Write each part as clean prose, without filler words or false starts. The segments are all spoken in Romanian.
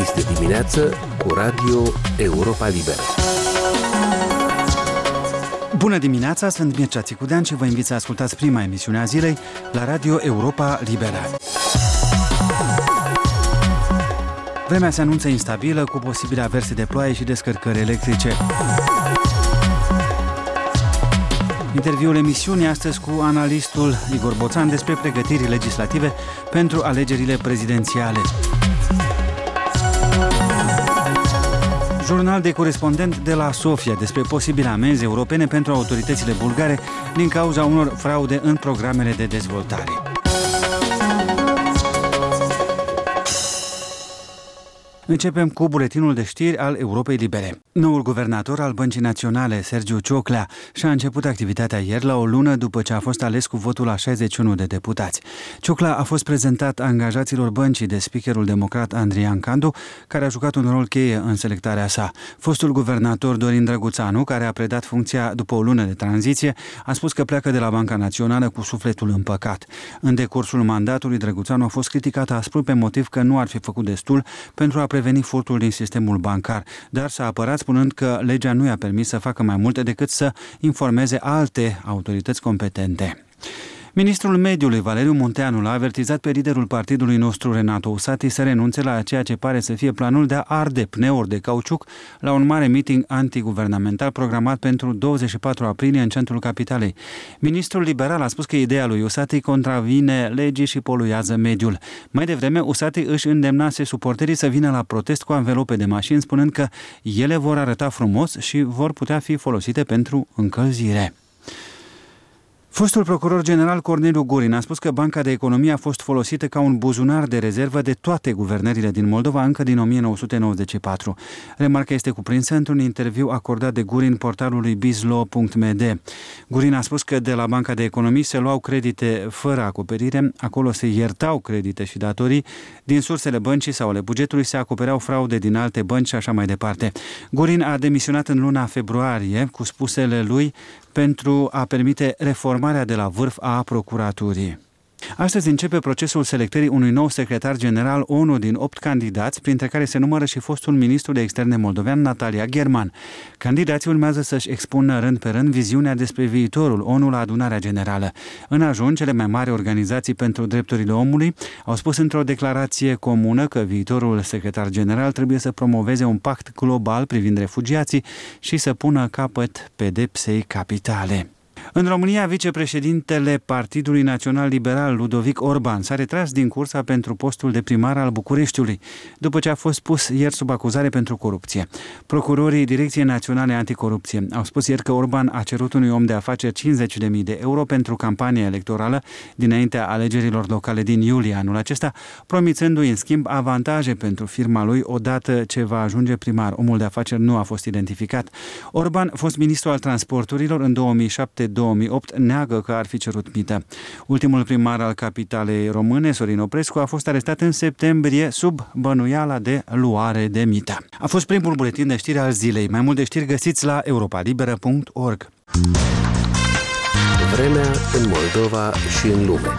Este dimineață cu Radio Europa Liberă. Bună dimineața, sunt Mircea Țicudean și vă invit să ascultați prima emisiune a zilei la Radio Europa Liberă. Vremea se anunță instabilă, cu posibile averse de ploaie și descărcări electrice. Interviul emisiunii astăzi cu analistul Igor Boțan despre pregătiri legislative pentru alegerile prezidențiale. Jurnal de corespondent de la Sofia despre posibile amenzi europene pentru autoritățile bulgare din cauza unor fraude în programele de dezvoltare. Începem cu buletinul de știri al Europei Libere. Noul guvernator al Băncii Naționale, Sergiu Cioclea, și-a început activitatea ieri, la o lună după ce a fost ales cu votul a 61 de deputați. Cioclea a fost prezentat angajaților băncii de speakerul democrat Andrian Candu, care a jucat un rol cheie în selectarea sa. Fostul guvernator Dorin Drăguțanu, care a predat funcția după o lună de tranziție, a spus că pleacă de la Banca Națională cu sufletul împăcat. În decursul mandatului, Drăguțanu a fost criticat aspru pe motiv că nu ar fi făcut destul pentru a preveni furtul din sistemul bancar, dar s-a apărat spunând că legea nu i-a permis să facă mai multe decât să informeze alte autorități competente. Ministrul Mediului, Valeriu Munteanu, a avertizat pe liderul partidului nostru, Renato Usati, să renunțe la ceea ce pare să fie planul de a arde pneuri de cauciuc la un mare meeting antiguvernamental programat pentru 24 aprilie în centrul capitalei. Ministrul liberal a spus că ideea lui Usati contravine legii și poluează mediul. Mai devreme, Usati își îndemnase suporterii să vină la protest cu anvelope de mașini, spunând că ele vor arăta frumos și vor putea fi folosite pentru încălzire. Fostul procuror general Corneliu Gurin a spus că Banca de Economie a fost folosită ca un buzunar de rezervă de toate guvernările din Moldova încă din 1994. Remarca este cuprinsă într-un interviu acordat de Gurin portalului bizlaw.md. Gurin a spus că de la Banca de Economie se luau credite fără acoperire, acolo se iertau credite și datorii, din sursele băncii sau ale bugetului se acopereau fraude din alte bănci și așa mai departe. Gurin a demisionat în luna februarie, cu spusele lui, pentru a permite reformarea de la vârf a procuraturii. Astăzi începe procesul selectării unui nou secretar general ONU din 8 candidați, printre care se numără și fostul ministru de externe moldovean, Natalia German. Candidații urmează să-și expună rând pe rând viziunea despre viitorul ONU la adunarea generală. În ajun, cele mai mari organizații pentru drepturile omului au spus într-o declarație comună că viitorul secretar general trebuie să promoveze un pact global privind refugiații și să pună capăt pedepsei capitale. În România, vicepreședintele Partidului Național Liberal, Ludovic Orban, s-a retras din cursa pentru postul de primar al Bucureștiului, după ce a fost pus ieri sub acuzare pentru corupție. Procurorii Direcției Naționale Anticorupție au spus ieri că Orban a cerut unui om de afaceri 50.000 de euro pentru campania electorală dinaintea alegerilor locale din iulie anul acesta, promițându-i în schimb avantaje pentru firma lui odată ce va ajunge primar. Omul de afaceri nu a fost identificat. Orban, fost ministru al transporturilor în 2007-2008, neagă că ar fi cerut mită. Ultimul primar al capitalei române, Sorin Oprescu, a fost arestat în septembrie sub bănuiala de luare de mită. A fost primul buletin de știri al zilei. Mai multe știri găsiți la europalibera.org. Vremea în Moldova și în lume.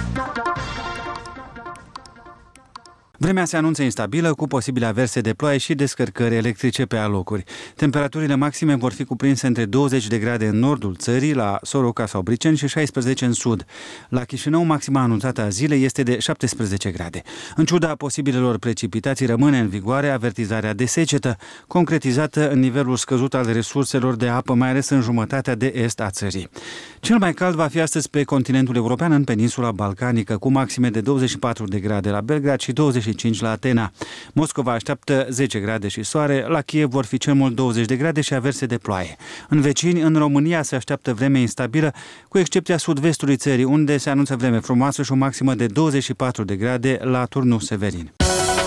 Vremea se anunță instabilă, cu posibile averse de ploaie și descărcări electrice pe alocuri. Temperaturile maxime vor fi cuprinse între 20 de grade în nordul țării, la Soroca sau Briceni, și 16 în sud. La Chișinău, maxima anunțată a zilei este de 17 grade. În ciuda posibilelor precipitații, rămâne în vigoare avertizarea de secetă, concretizată în nivelul scăzut al resurselor de apă, mai ales în jumătatea de est a țării. Cel mai cald va fi astăzi pe continentul european, în peninsula balcanică, cu maxime de 24 de grade la Belgrad și 25 la Atena. Moscova așteaptă 10 grade și soare, la Kiev vor fi cel mult 20 de grade și averse de ploaie. În vecini, în România, se așteaptă vreme instabilă, cu excepția sud-vestului țării, unde se anunță vreme frumoasă și o maximă de 24 de grade la Turnul Severin.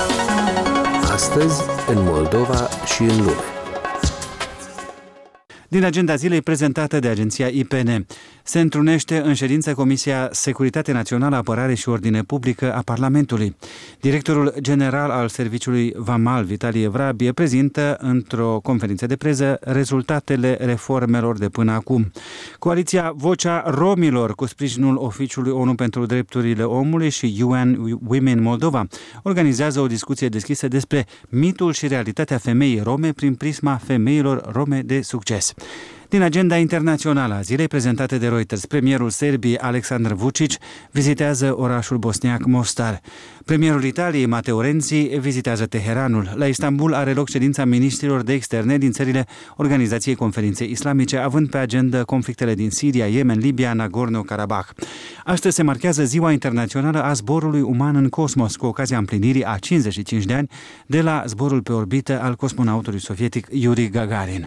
Astăzi, în Moldova și în lume. Din agenda zilei prezentată de agenția IPN, se întrunește în ședință Comisia Securitate Națională, Apărare și Ordine Publică a Parlamentului. Directorul general al Serviciului Vamal, Vitalie Vrabie, prezintă într-o conferință de presă rezultatele reformelor de până acum. Coaliția Vocea Romilor, cu sprijinul Oficiului ONU pentru Drepturile Omului și UN Women Moldova, organizează o discuție deschisă despre mitul și realitatea femeii rome prin prisma femeilor rome de succes. Din agenda internațională a zilei prezentate de Reuters, premierul Serbiei Aleksandar Vučić vizitează orașul bosniac Mostar. Premierul Italiei Matteo Renzi vizitează Teheranul. La Istanbul are loc ședința ministrilor de externe din țările Organizației Conferinței Islamice, având pe agenda conflictele din Siria, Yemen, Libia, Nagorno-Karabakh. Astăzi se marchează Ziua Internațională a Zborului Uman în Cosmos, cu ocazia împlinirii a 55 de ani de la zborul pe orbită al cosmonautului sovietic Yuri Gagarin.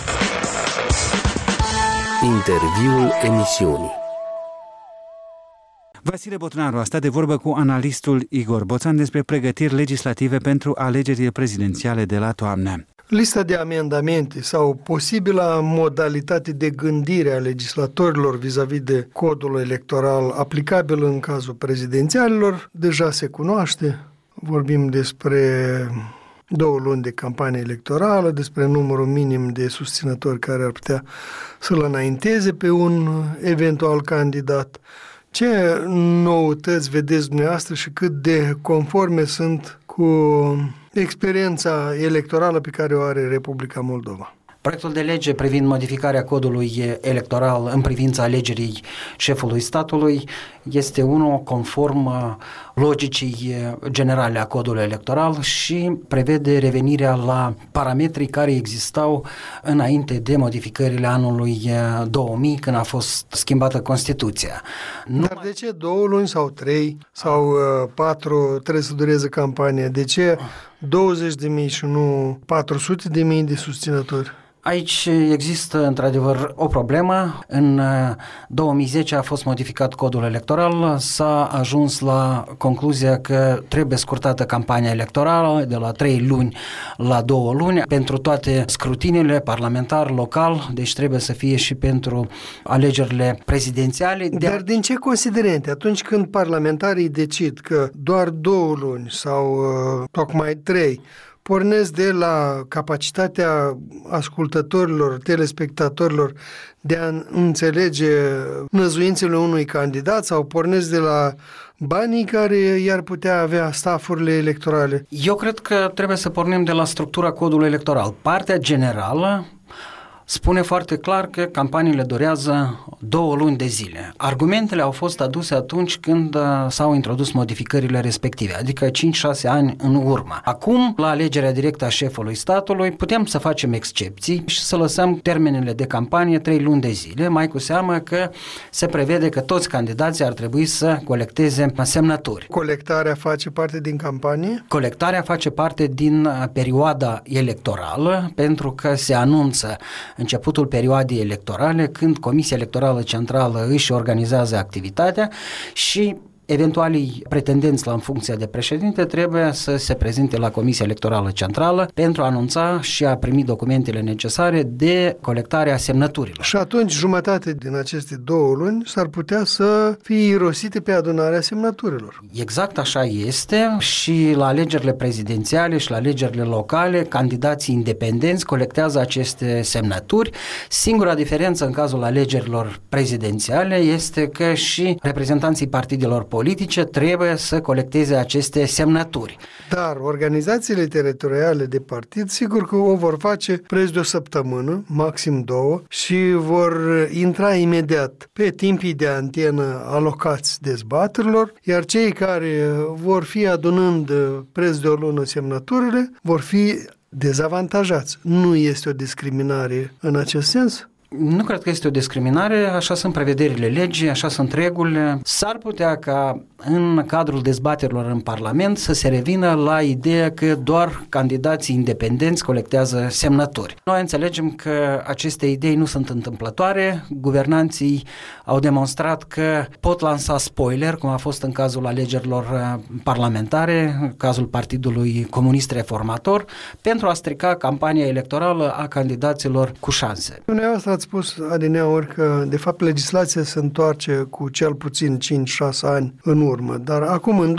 Interviul emisiunii. Vasile Botnaru a stat de vorbă cu analistul Igor Boțan despre pregătiri legislative pentru alegerile prezidențiale de la toamnă. Lista de amendamente sau posibila modalitate de gândire a legislatorilor vis-a-vis de codul electoral aplicabil în cazul prezidențialilor deja se cunoaște. Vorbim despre 2 luni de campanie electorală, despre numărul minim de susținători care ar putea să-l înainteze pe un eventual candidat. Ce noutăți vedeți dumneavoastră și cât de conforme sunt cu experiența electorală pe care o are Republica Moldova? Proiectul de lege privind modificarea codului electoral în privința alegerii șefului statului este unul conform logicii generale a codului electoral și prevede revenirea la parametrii care existau înainte de modificările anului 2000, când a fost schimbată Constituția. Dar de ce 2 luni sau 3 sau 4 trebuie să dureze campania? De ce 20.000 și nu 400.000 de susținători? Aici există într-adevăr o problemă. În 2010 a fost modificat codul electoral, s-a ajuns la concluzia că trebuie scurtată campania electorală de la 3 luni la 2 luni pentru toate scrutinile parlamentar, local, deci trebuie să fie și pentru alegerile prezidențiale. Dar din ce considerente? Atunci când parlamentarii decid că doar 2 luni sau tocmai 3 pornesc de la capacitatea ascultătorilor, telespectatorilor de a înțelege năzuințele unui candidat sau pornesc de la banii care i-ar putea avea stafurile electorale? Eu cred că trebuie să pornim de la structura codului electoral. Partea generală spune foarte clar că campaniile durează 2 luni de zile. Argumentele au fost aduse atunci când s-au introdus modificările respective, adică 5-6 ani în urmă. Acum, la alegerea directă a șefului statului, putem să facem excepții și să lăsăm termenele de campanie 3 luni de zile, mai cu seamă că se prevede că toți candidații ar trebui să colecteze semnături. Colectarea face parte din campanie? Colectarea face parte din perioada electorală, pentru că se anunță începutul perioadei electorale, când Comisia Electorală Centrală își organizează activitatea și eventualii pretendenți la funcția de președinte trebuie să se prezinte la Comisia Electorală Centrală pentru a anunța și a primi documentele necesare de colectarea semnăturilor. Și atunci jumătate din aceste 2 luni s-ar putea să fie irosite pe adunarea semnăturilor. Exact așa este și la alegerile prezidențiale și la alegerile locale, candidații independenți colectează aceste semnături. Singura diferență în cazul alegerilor prezidențiale este că și reprezentanții partidelor politice trebuie să colecteze aceste semnături. Dar organizațiile teritoriale de partid, sigur că o vor face preț de 1 săptămână, maxim 2, și vor intra imediat pe timpii de antenă alocați dezbaterilor, iar cei care vor fi adunând preț de 1 lună semnăturile vor fi dezavantajați. Nu este o discriminare în acest sens? Nu cred că este o discriminare, așa sunt prevederile legii, așa sunt regulile. S-ar putea ca în cadrul dezbaterilor în Parlament să se revină la ideea că doar candidații independenți colectează semnături. Noi înțelegem că aceste idei nu sunt întâmplătoare, guvernanții au demonstrat că pot lansa spoiler, cum a fost în cazul alegerilor parlamentare, în cazul Partidului Comunist Reformator, pentru a strica campania electorală a candidaților cu șanse. Dumneavoastră ați spus adineauri că, de fapt, legislația se întoarce cu cel puțin 5-6 ani în urmă, dar acum, în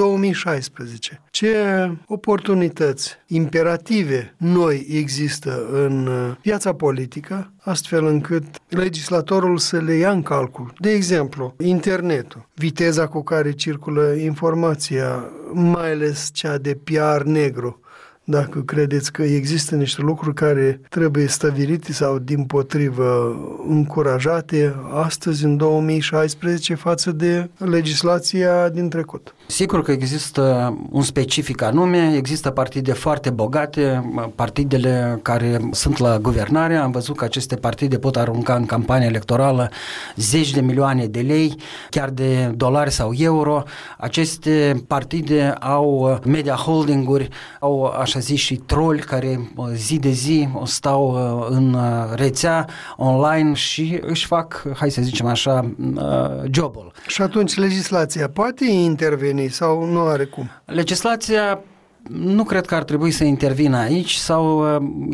2016, ce oportunități imperative noi există în viața politică, astfel încât legislatorul să le ia în calcul. De exemplu, internetul, viteza cu care circulă informația, mai ales cea de PR negru. Dacă credeți că există niște lucruri care trebuie stabilite sau dimpotrivă încurajate astăzi, în 2016, față de legislația din trecut. Sigur că există un specific anume, există partide foarte bogate, partidele care sunt la guvernare. Am văzut că aceste partide pot arunca în campania electorală zeci de milioane de lei, chiar de dolari sau euro. Aceste partide au media holdinguri, au așa zis și troli care zi de zi stau în rețea online și își fac, hai să zicem așa, jobul. Și atunci legislația poate interveni sau nu are cum? Legislația nu cred că ar trebui să intervină aici sau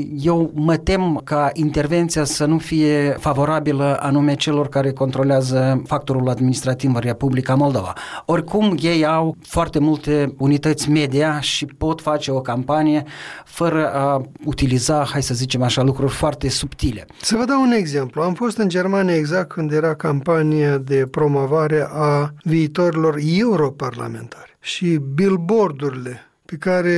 eu mă tem ca intervenția să nu fie favorabilă anume celor care controlează factorul administrativ în Republica Moldova. Oricum, ei au foarte multe unități media și pot face o campanie fără a utiliza, hai să zicem așa, lucruri foarte subtile. Să vă dau un exemplu. Am fost în Germania exact când era campania de promovare a viitorilor europarlamentari și billboardurile pe care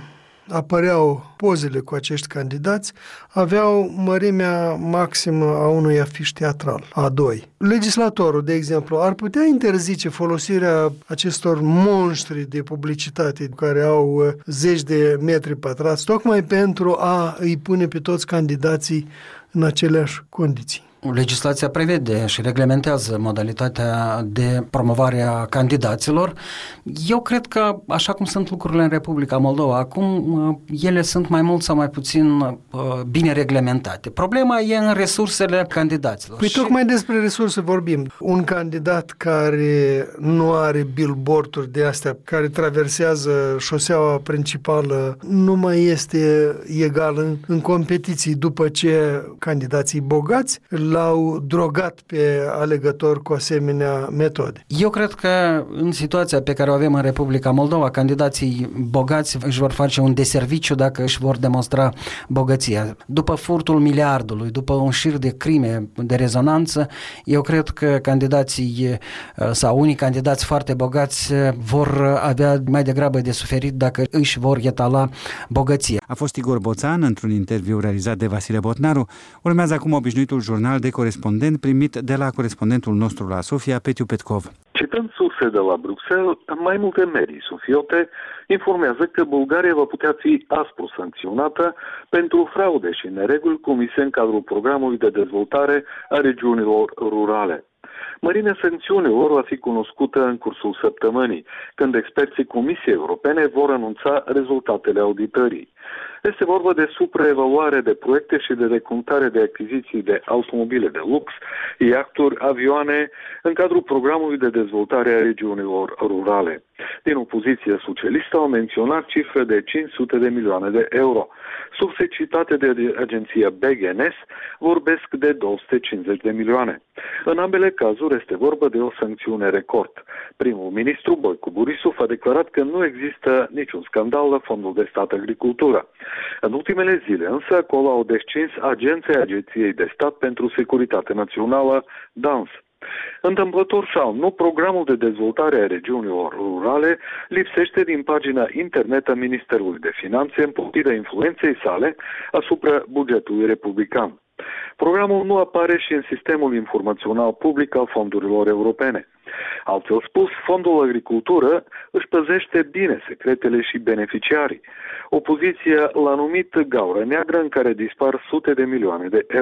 apăreau pozele cu acești candidați aveau mărimea maximă a unui afiș teatral, A2. Legislatorul, de exemplu, ar putea interzice folosirea acestor monștri de publicitate care au zeci de metri pătrați, tocmai pentru a îi pune pe toți candidații în aceleași condiții. Legislația prevede și reglementează modalitatea de promovare a candidaților. Eu cred că, așa cum sunt lucrurile în Republica Moldova, acum ele sunt mai mult sau mai puțin bine reglementate. Problema e în resursele candidaților. Păi tocmai despre resurse vorbim. Un candidat care nu are billboard-uri de astea, care traversează șoseaua principală, nu mai este egal în competiții după ce candidații bogați l-au drogat pe alegător cu asemenea metode. Eu cred că în situația pe care o avem în Republica Moldova, candidații bogați își vor face un deserviciu dacă își vor demonstra bogăția. După furtul miliardului, după un șir de crime de rezonanță, eu cred că candidații sau unii candidați foarte bogați vor avea mai degrabă de suferit dacă își vor etala bogăția. A fost Igor Boțan într-un interviu realizat de Vasile Botnaru. Urmează acum obișnuitul jurnal de corespondent primit de la corespondentul nostru la Sofia, Petiu Petkov. Citând surse de la Bruxelles, mai multe medii sufiote informează că Bulgaria va putea fi aspru sancționată pentru fraude și nereguli comise în cadrul programului de dezvoltare a regiunilor rurale. Mărimea sancțiunilor va fi cunoscută în cursul săptămânii, când experții Comisiei Europene vor anunța rezultatele auditării. Este vorba de supraevaluare de proiecte și de decontare de achiziții de automobile de lux, iahturi, avioane, în cadrul programului de dezvoltare a regiunilor rurale. Din opoziția socialistă au menționat cifre de 500 de milioane de euro. Surse citate de agenția BGNS vorbesc de 250 de milioane. În ambele cazuri este vorba de o sancțiune record. Primul ministru Boicu Borisov a declarat că nu există niciun scandal la Fondul de Stat Agricultură. În ultimele zile însă acolo au descins agenții Agenției de Stat pentru Securitate Națională, DANS. Întâmplător sau nu, programul de dezvoltare a regiunilor rurale lipsește din pagina internet a Ministerului de Finanțe în pofida influenței sale asupra bugetului republican. Programul nu apare și în sistemul informațional public al fondurilor europene. Altfel spus, Fondul Agricultură își păzește bine secretele și beneficiarii. Opoziția l-a numit gaură neagră în care dispar sute de milioane de euro.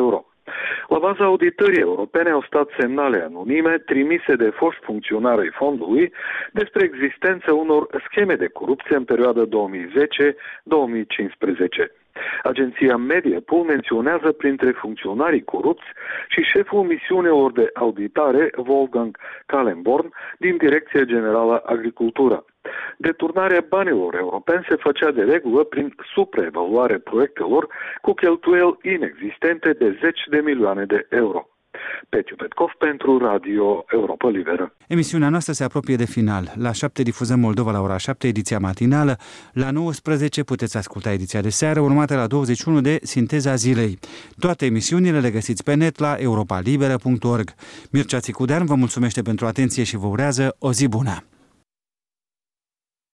La baza auditării europene au stat semnale anonime trimise de foști funcționari ai fondului despre existența unor scheme de corupție în perioada 2010-2015. Agenția Mediapol menționează printre funcționarii corupți și șeful misiunilor de auditare Wolfgang Kallenborn din Direcția Generală Agricultură. Deturnarea banilor europeni se făcea de regulă prin supraevaluare proiectelor cu cheltuieli inexistente de 10 de milioane de euro. Petiu Petkov pentru Radio Europa Liberă. Emisiunea noastră se apropie de final. La 7 difuzăm Moldova la ora 7, ediția matinală. La 19 puteți asculta ediția de seară, urmată la 21 de Sinteza Zilei. Toate emisiunile le găsiți pe net la europalibera.org. Mircea Țicudean vă mulțumește pentru atenție și vă urează o zi bună.